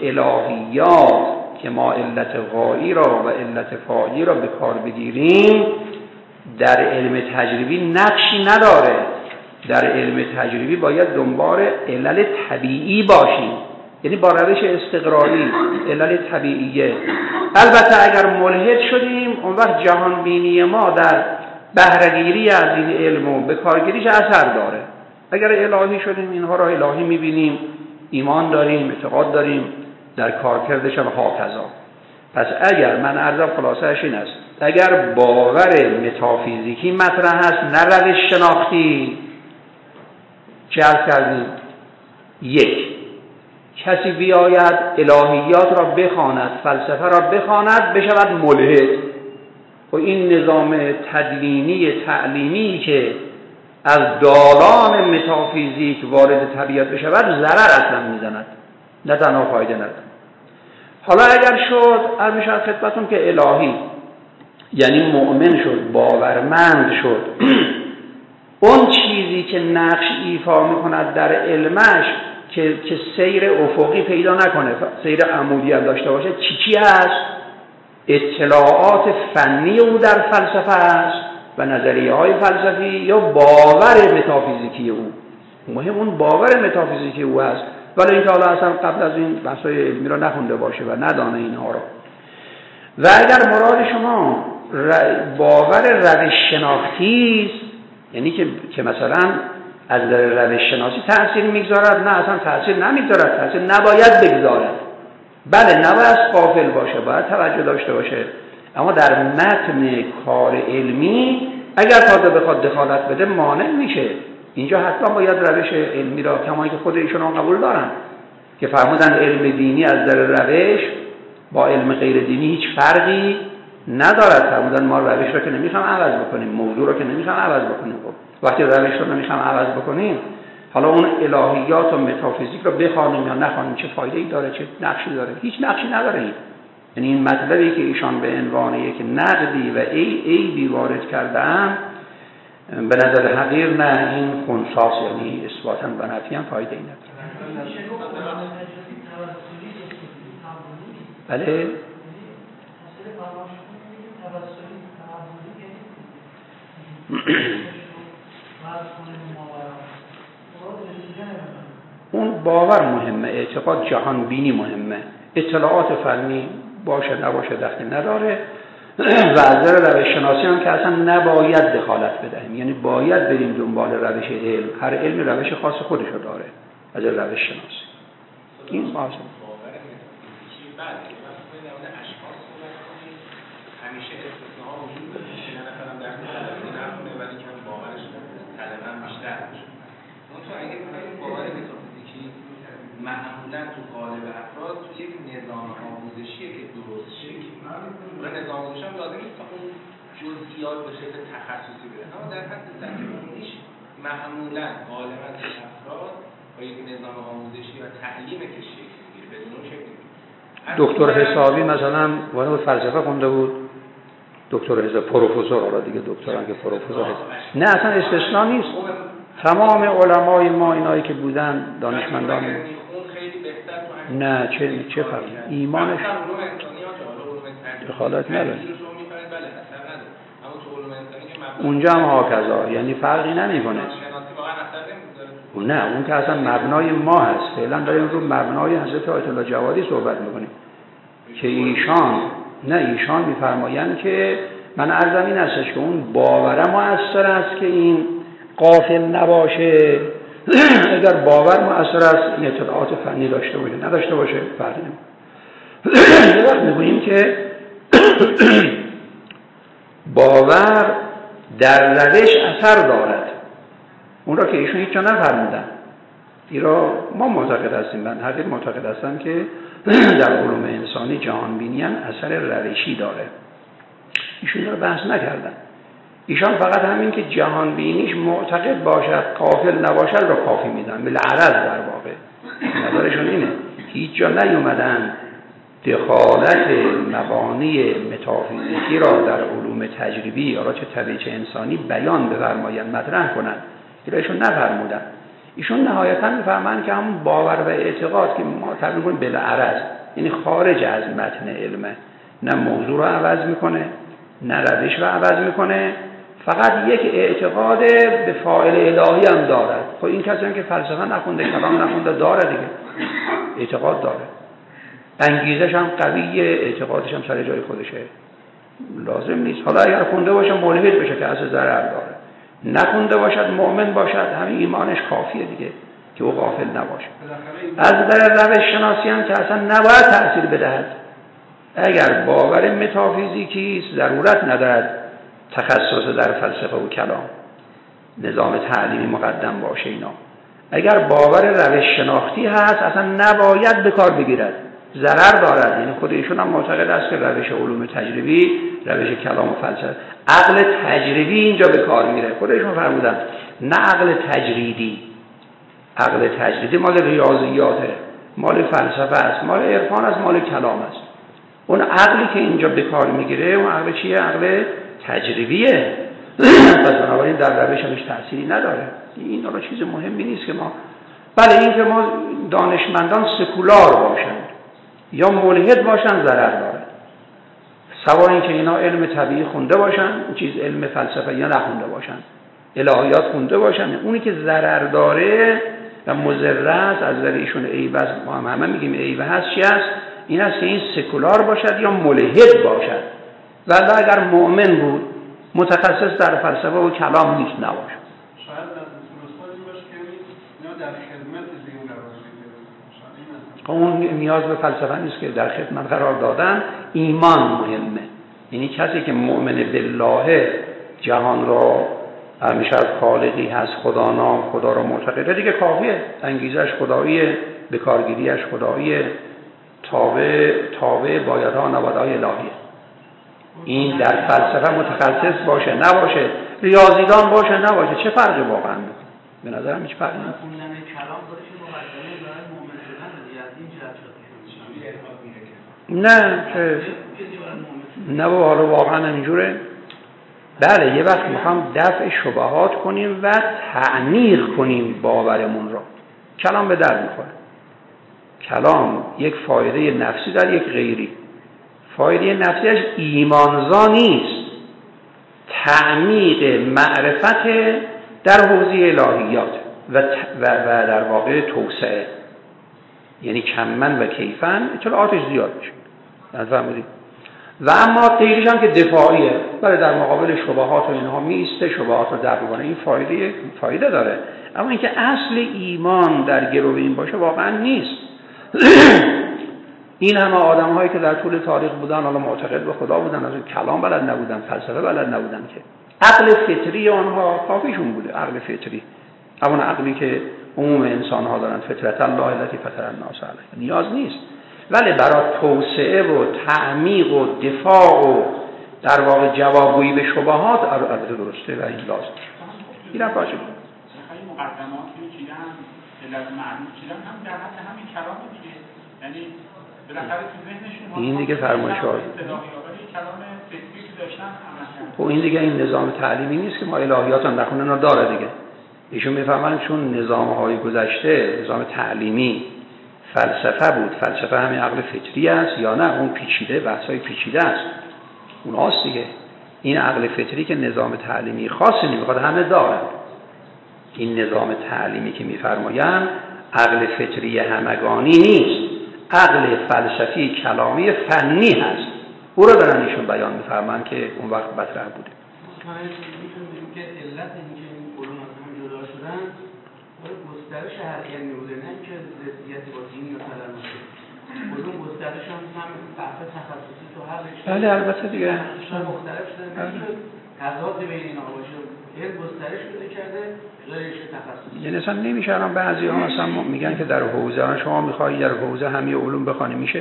الهیات که ما علت غایی را و علت فاعلی را به کار بگیریم در علم تجربی نقشی نداره. در علم تجربی باید دنبال علل طبیعی باشیم، یعنی با روش استقراری علل طبیعیه. البته اگر ملحد شدیم اون وقت جهان بینی ما در بهره‌گیری از این علم و به کارگیریش اثر داره. اگر الهی شدیم اینها را الهی میبینیم، ایمان داریم، اعتقاد داریم، در کارکردش هم هاکذا. پس اگر من عرضم خلاصه‌اش این است، اگر باور متافیزیکی مطرح هست نه روش شناختی، چه عرض کردیم؟ یک، کسی بیاید الهیات را بخواند، فلسفه را بخواند، بشود ملحد. و این نظام تدوینی تعلیمی که از دالان متافیزیک وارد طبیعت بشود ضرر اصلا میزند، نه تنها فایده نداره. حالا اگر شد از میشود خدمتون که الهی، یعنی مؤمن شد، باورمند شد، اون چیزی که نقش ایفا میکند در علمش که که سیر افقی پیدا نکنه، سیر عمودی هم داشته باشه، چی چی هست؟ اطلاعات فنی او در فلسفه است و نظریه های فلسفی، یا باور متافیزیکی او. مهم اون باور متافیزیکی او است، ولی اینکه حالا اصلا قبل از این بحث‌های علمی را نخونده باشه و ندانه اینها را. و اگر مراد شما باور روش شناختی است، یعنی که که مثلا از روش شناسی تأثیر میگذارد، نه اصلا تأثیر نمیگذارد، تأثیر نباید بگذارد. بله نباید غافل باشه، باید توجه داشته باشه، اما در متن کار علمی اگر تازه بخواد دخالت بده مانع میشه. اینجا حتما باید روش علمی را، کما که خود ایشون هم قبول دارن که فرمودن علم دینی از در روش با علم غیر دینی هیچ فرقی ندارد. فرمودن ما روش را که نمیخوام عوض بکنیم، موضوع را که نمیخوام عوض بکنیم. خب وقتی روش را نمیخوام عوض بکنیم، حالا اون الهیات و متافیزیک رو بخوانیم یا نخوانیم چه فایده‌ای داره، چه نقشی داره؟ هیچ نقشی نداره. این یعنی این مطلبی که ایشان به عنوان یک نقدی و ای عیبی وارد کردن به نظر حقیر، نه این خنثاست، یعنی اثباتاً و نفیاً فایده‌ای نداره. بله اون باور مهمه، اعتقاد جهان بینی مهمه، اطلاعات فنی باشه نباشه دخلی نداره. و از نظر روش شناسی هم که اصلا نباید دخالت بدهیم، یعنی باید بریم دنبال روش علم. هر علم روش خاص خودشو داره از روش شناسی. این ماست. همیشه استثناء وجود داره که نه نفرم در مورد نرمونه ولی که باورش طلباً بیشتر میشه. اون تو اگه بخوایم باور متافیزیکی معمولاً تو قالب افراد تو یک نظام آموزشی آموزشیه که درست شه و نظام آموزشی هم لازم نیست تا اون جزئیات به شکل تخصصی بره، اما در حد سطح عمومیش معمولا غالبا افراد با یک نظام آموزشی و تعلیم که شکل میگیره بدون اون شکل میگیره. دکتر حسابی مثلا وارد فلسفه خونده بود، دکتر حساب پروفسور، حالا دیگه دکتران که پروفسور هست. نه اصلا استثناء نیست، تمام علمای ما اینایی که بودن دانشمندان نه چه چه فرقی ایمانش دخالت نداره اونجا هم هاکذا، یعنی فرقی نمیکنه. نه اون که اصلا مبنای ما هست، فعلا داریم رو مبنای حضرت آیت الله جوادی صحبت میکنیم که ایشان نه ایشان میفرمایند که من عرضم این هستش که اون باور مؤثر است که این غافل نباشه. اگر باور مؤثر است این اطلاعات فنی داشته باشه نداشته باشه فرقی نمیکنه. یه وقت میگوییم که باور در روش اثر دارد، اون را که ایشون هیچ جا نفرمودن. این را ما معتقد هستیم، من حقیقت معتقد هستم که در علوم انسانی جهانبینی هم اثر روشی داره. ایشون را بحث نکردن. ایشان فقط همین که جهانبینیش معتقد باشد غافل نباشد را کافی میدن، بالعرض در واقع نظرشون اینه. هیچ جا نیومدن دخالت مبانی متافیزیکی را در علوم تجربی یا را چه طبیعی چه انسانی بیان بفرمایند، مطرح کنند. ایشون نفرمودن. ایشون نهایتا میفرمایند که همون باور و اعتقاد که ما تعبیر کنیم بالعرض، یعنی خارج از متن علمه، نه موضوع رو عوض میکنه نه روش رو عوض میکنه، فقط یک اعتقاد به فاعل الهی هم دارد. خب این کسی هم که فلسفه نخونده کلام نخونده داره دیگه، اعتقاد داره، انگیزش هم قویه، اعتقادش هم سر جای خودشه، لازم نیست. حالا اگر خونده باشه ملحد بشه که اصل ضرر داره، نخونده باشد مؤمن باشد همین ایمانش کافیه دیگه که او غافل نباشه. از در روش شناسی هم که اصلا نباید تأثیر بدهد. اگر باور متافیزیکی است ضرورت ندارد تخصص در فلسفه و کلام نظام تعلیمی مقدم باشه. اینا اگر باور روش شناختی هست اصلا نباید به کار بگیرد، ضرر دارد. یعنی خود ایشون هم معتقد است که روش علوم تجربی، روش کلام و فلسفه، عقل تجربی اینجا به کار میره. خود ایشون فرمودن نه عقل تجریدی. عقل تجریدی مال ریاضیاته، مال فلسفه است، مال عرفان است، مال کلام است. اون عقلی که اینجا به کار میگیره اون عقل چیه؟ عقل تجربیه. پس بنابراین در روش همش تأثیری نداره. این حالا چیز مهمی نیست که ما بله این که ما دانشمندان سکولار باشند یا ملحد باشند ضرر داره، سواء اینکه اینا علم طبیعی خونده باشن، چیز علم فلسفه یا نخونده باشن، الهیات خونده باشن. اونی که ضرر داره و مضر است از نظر ایشون عیب است، ما هم همه میگیم عیب هست، چی است؟ این است که این سکولار باشد یا ملحد باشد. ولی اگر مؤمن بود متخصص در فلسفه و کلام نیست نباشد. شاید در فلسفه باشه که اینا در خدمت دین قرار بگیرن. اون نیاز به فلسفه نیست که در خدمت قرار دادن. ایمان مهمه. یعنی کسی که مؤمن بالله، جهان را همیشه از خالقی هست، خدا نام، خدا را معتقده دیگه کافیه. انگیزش خداییه، به کارگیریش خداییه، تابع تابع بایدها نوادهای الهیه. این در فلسفه متخصص باشه نباشه، ریاضیدان باشه نباشه، چه فرقی واقعا میکنه؟ به نظرم هیچ فرقی نمیکنه. خوندن کلام خودش مقدمه برای مؤمن شدن دیگه، از این جهت شده. نه چه نه حالا واقعا اینجوره. بله یه وقت میخوام دفع شبهات کنیم و تعمیق کنیم باورمون رو. کلام به در میخوره. کلام یک فایده نفسی داره، یک غیری. فایده نفسیش ایمانزا نیست، تعمیق معرفت در حوزه الهیات و, و, و در واقع توسعه، یعنی کمن و کیفن اطلاعاتش زیاد میشه. فهمیدید؟ و اما غیریش هم که دفاعیه، برای در مقابل شبهات و اینها میسته، شبهات رو دفع کنه. این فایده فایده داره. اما اینکه اصل ایمان در گرو این باشه واقعا نیست. این همه آدم هایی که در طول تاریخ بودن حالا معتقد به خدا بودن، از کلام بلد نبودن، فلسفه بلد نبودن، که عقل فطری آنها کافیشون بوده. عقل فطری، همون عقلی که عموم انسان ها دارن، فطرت الله التي فطر الناس علیها، نیاز نیست. ولی برای توسعه و تعمیق و دفاع و در واقع جوابگویی به شبهات البته درسته و این لازم اینم باشه. این مقدمات رو چیدن علت معلوم چیدن هم در حد همین کلام دیگه، یعنی بالاخره تو ذهنشون این دیگه فرمایشات کلام فکری که داشتن خب این دیگه این نظام تعلیمی نیست که ما الهیات هم نخونه اینا داره دیگه. ایشون میفهمن چون نظام‌های گذشته نظام تعلیمی فلسفه بود، فلسفه همین عقل فطری است یا نه اون پیچیده، بحث‌های پیچیده است اون هاست دیگه. این عقل فطری که نظام تعلیمی خاصی نمیخواد همه دارن. این نظام تعلیمی که میفرمایند عقل فطری همگانی نیست، عقل فلسفی کلامی فنی هست. او رو دارن ایشون بیان میفرمان که اون وقت مطرح بوده. میتونیم که علت اینکه این علوم از هم جدا شدن گسترش هر علمی بوده، نه که ضدیتی با دین مثلا باشه. علوم گسترش هم هم بحث تخصصی تو هر رشته بله البته دیگه مختلف شده، نه تضاد بین اینا باشه. علم گسترش پیدا کرده جای رشته تخصصی. یعنی اصلا نمیشه. الان بعضی‌ها مثلا میگن که در حوزه شما می‌خوای در حوزه همه علوم بخونی میشه.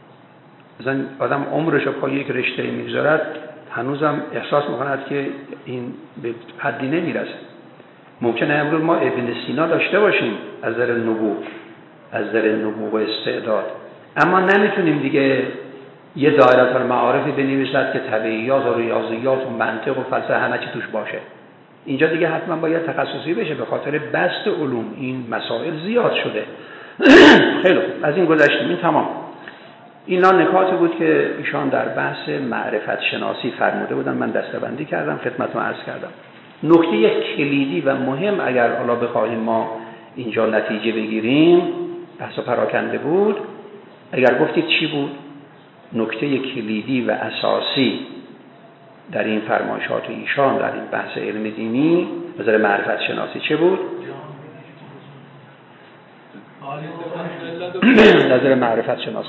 مثلا آدم عمرش رو پای یک رشته میگذارد هنوزم احساس میکند که این به حدی نمیرسه. ممکنه امروز ما ابن سینا داشته باشیم از نظر نبوغ، از نظر نبوغ و استعداد، اما نمیتونیم دیگه یه دایره المعارفی بنویسد که طبیعیات و ریاضیات و منطق و فلسفه همه چی توش باشه. اینجا دیگه حتما باید تخصصی بشه به خاطر بسط علوم. این مسائل زیاد شده. خیلی از این گذشتیم. این تمام. اینا نکاتی بود که ایشان در بحث معرفت شناسی فرموده بودن، من دسته‌بندی کردم خدمتتون عرض کردم. نکته کلیدی و مهم اگر حالا بخوایم ما اینجا نتیجه بگیریم، بحث پراکنده بود، اگر گفتید چی بود؟ نکته کلیدی و اساسی در این فرمایشات ایشان در این بحث علم دینی نظر معرفت شناسی چه بود؟ نظر معرفت شناسی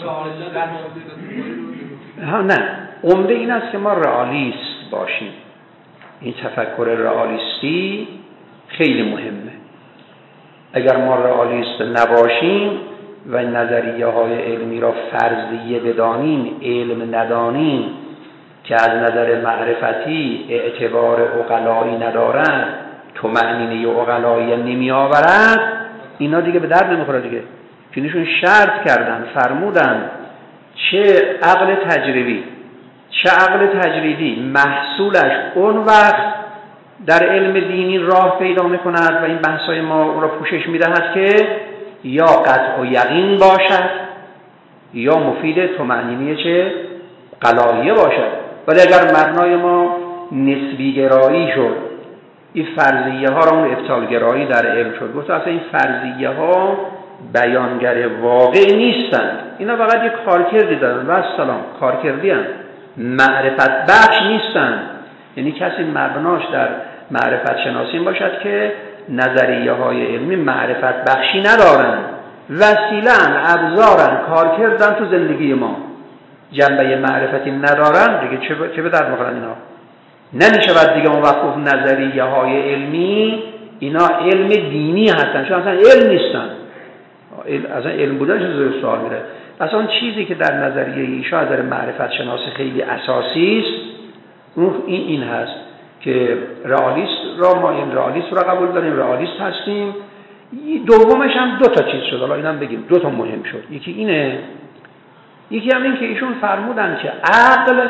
ها نه، عمده این است که ما رئالیست باشیم. این تفکر رئالیستی خیلی مهمه. اگر ما رئالیست نباشیم و نظریه های علمی را فرضیه بدانیم، علم ندانیم که از نظر معرفتی اعتبار عقلایی ندارد، طمأنینه عقلایی نمی آورد، اینا دیگه به درد نمیخوره دیگه. چونشون شرط کردن، فرمودن چه عقل تجربی چه عقل تجریدی محصولش اون وقت در علم دینی راه پیدا میکند و این بحثای ما اون را پوشش میدهد که یا قطع و یقین باشد یا مفید طمأنینه چه قلاییه باشد. ولی اگر مبنای ما نسبی گرایی شد، این فرضیه ها را اون ابطال گرایی در علم شد، گفت اصلا این فرضیه ها بیانگر واقع نیستند، اینا فقط یک کارکردی دارن و السلام کارکردی هستند، معرفت بخش نیستند. یعنی کسی مبناش در معرفت شناسی باشد که نظریه های علمی معرفت بخشی ندارن، وسیله‌اند، ابزارن، کارکردن تو زندگی ما، جنبه معرفتی ندارن دیگه چه به درد میخورن اینا؟ نمیشه بعد دیگه اون وقت گفت نظریه های علمی اینا علم دینی هستن، چون اصلا علم نیستن. اصلا علم بودن چه زیر سوال میره. اصلا اون چیزی که در نظریه ایشا از معرفت شناسی خیلی اساسی است این این هست که رئالیست را ما این رئالیست را قبول داریم، رئالیست هستیم. دومش هم دو تا چیز شد، حالا اینم بگیم دو تا مهم شد. یکی اینه، یکی هم این که ایشون فرمودن که عقل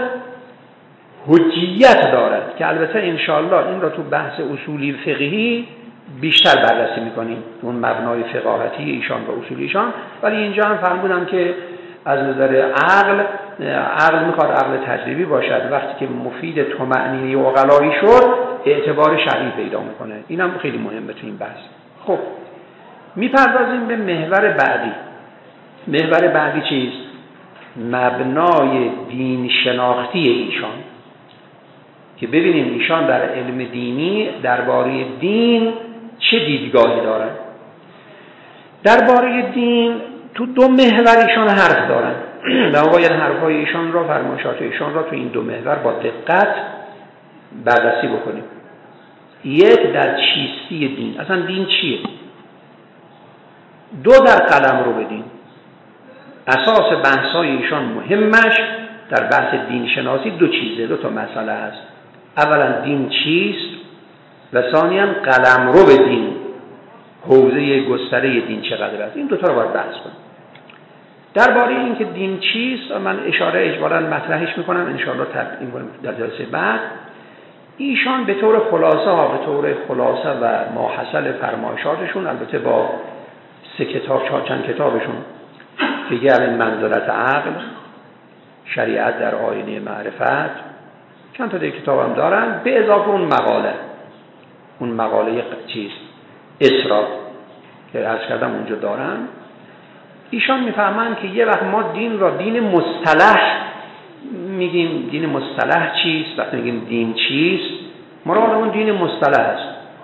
حجیت دارد که البته انشاءالله این را تو بحث اصولی فقهی بیشتر بررسی میکنیم، اون مبنای فقاهتی ایشان و اصول ایشان. ولی اینجا هم فرمودن که از نظر عقل، عقل میخواد عقل تجربی باشد، وقتی که مفید طمأنینه و عقلایی شد اعتبار شرعی پیدا میکنه. اینم خیلی مهمه تو این بحث. خب میپردازیم به محور بعدی. محور بعدی چیست؟ مبنای دین شناختی ایشان، که ببینیم ایشان در علم دینی درباره دین چه دیدگاهی دارن. درباره دین تو دو محور ایشان حرف دارن و باید حرفای ایشان را، فرمایشات ایشان را تو این دو محور با دقت بررسی بکنیم. یک در چیستی دین، اصلا دین چیه؟ دو در قلم رو بدین. اساس بحث‌های ایشان مهمش در بحث دین شناسی دو چیزه، دو تا مسئله است. اولا دین چیست و ثانیاً قلمرو به دین، حوزه گستره دین چقدر است. این دو تا رو باید بحث کنیم. درباره اینکه دین چیست من اشاره اجمالاً مطرحش میکنم ان شاء الله تقدیم کنیم در جلسه بعد. ایشان به طور خلاصه ها به طور خلاصه و ماحصل فرمایشاتشون، البته با سه کتاب چند کتابشون که یعنی منزلت عقل، شریعت در آینه معرفت، چند تا دیگه کتاب هم دارن، به اضافه اون مقاله اون مقاله چیز اسرا که عرض کردم اونجا دارن. ایشان میفهمن که یه وقت ما دین را دین مصطلح میگیم. دین مصطلح چیست؟ وقتی میگیم دین چیست مراد اون دین مصطلح است.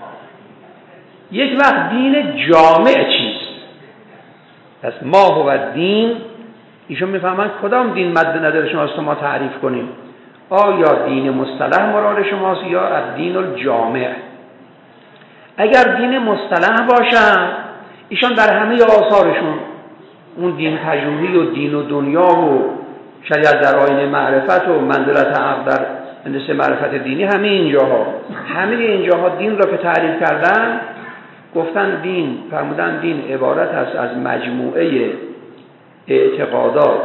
یک وقت دین جامع چیست؟ پس ما هو دین، ایشون میفهمن کدام دین مد نظر شماست ما تعریف کنیم، آیا دین مصطلح مراد شماست یا دین الجامع؟ اگر دین مصطلح باشن ایشان در همه آثارشون اون دین پژوهی و دین و دنیا و شریعت در آینه معرفت و منزلت عقل در هندسه معرفت دینی، همه اینجاها همه اینجاها دین را که تعریف کردن گفتن دین، فرمودن دین عبارت است از مجموعه اعتقادات،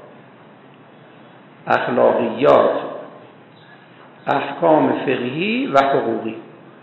اخلاقیات، احکام فقهی و حقوقی.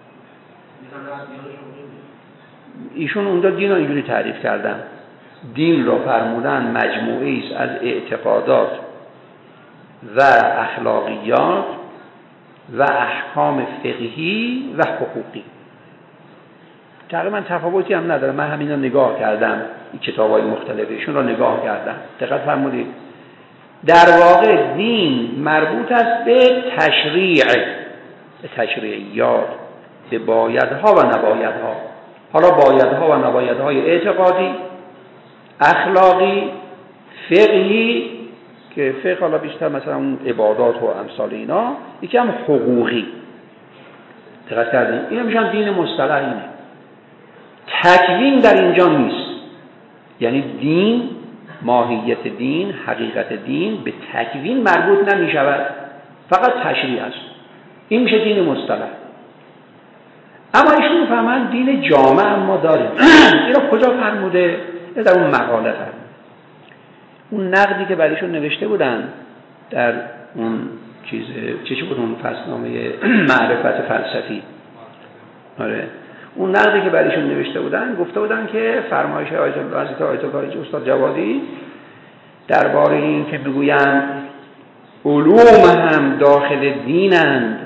ایشون اونجا دین رو اینجوری تعریف کردن، دین را فرمودن مجموعی است از اعتقادات و اخلاقیات و احکام فقهی و حقوقی. تقریبا تفاوتی هم نداره. من همین رو نگاه کردم، این کتاب‌های مختلفشون رو نگاه کردم، دقت فرمودید. در واقع دین مربوط است به تشریع، به تشریعیات، به بایدها و نبایدها. حالا بایدها و نبایدهای اعتقادی، اخلاقی، فقهی، که فقه حالا بیشتر مثلا اون عبادات و امثال اینا، یکی هم حقوقی. دقت کردین؟ این میشن دین مصطلح. اینه تکوین در اینجا نیست، یعنی دین، ماهیت دین، حقیقت دین به تکوین مربوط نمی شود، فقط تشریع است. این میشه دین مصطلح. اما ایشون فهمن دین جامع ما داریم. اینو کجا فرموده؟ در اون مقاله فرموده. اون نقدی که برایشون نوشته بودن در اون چیز چه چی بود، اون فصلنامه معرفت فلسفی. آره، اون نقدی که برایشون نوشته بودن گفته بودن که فرمایش آیت الله حضرت آیت الله استاد جوادی درباره این که بگویند علوم هم داخل دینند،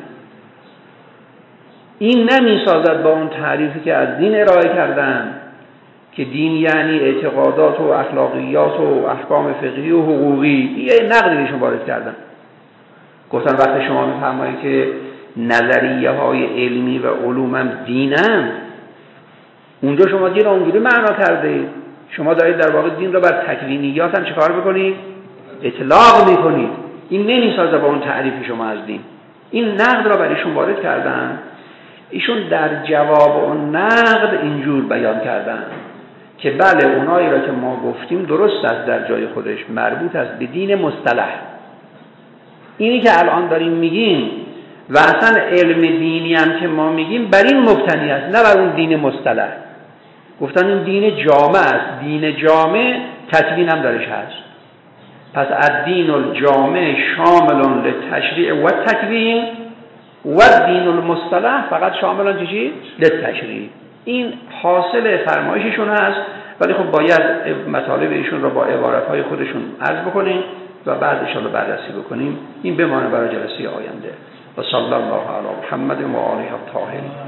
این نمیسازد با اون تعریفی که از دین ارائه کردن که دین یعنی اعتقادات و اخلاقیات و احکام فقهی و حقوقی. یه نقدی بهشون وارد کردن، گفتن وقتی شما میفرمایید که نظریه های علمی و علوم هم دینن، اونجا شما دین رو اونجوری معنا کرده، شما دارید در واقع دین رو بر تکوینیات هم چکار بکنید؟ اطلاق میکنید. این نمیسازه با اون تعریف شما از دین. این نقد را برایشون وارد کردن. ایشون در جواب اون نقد اینجور بیان کردن که بله اونایی را که ما گفتیم درست است، در جای خودش مربوط است به دین مصطلح. اینی که الان داریم میگیم و اصلا علم دینی هم که ما میگیم بر این مبتنی است، نه بر اون دین مصطلح. گفتن این دین جامع است. دین جامع تکوین هم درش هست. پس الدین الجامع شامل للتشریع و تکوین و الدین المصطلح فقط شامل چیزی للتشریع. این حاصل فرمایششون هست، ولی خب باید مطالب ایشون را با عبارت‌های خودشون عرض بکنیم و بعد ان شاءالله بررسی بکنیم. این بمانه برای جلسه آینده. و صلی الله علی محمد و آله الطاهرین.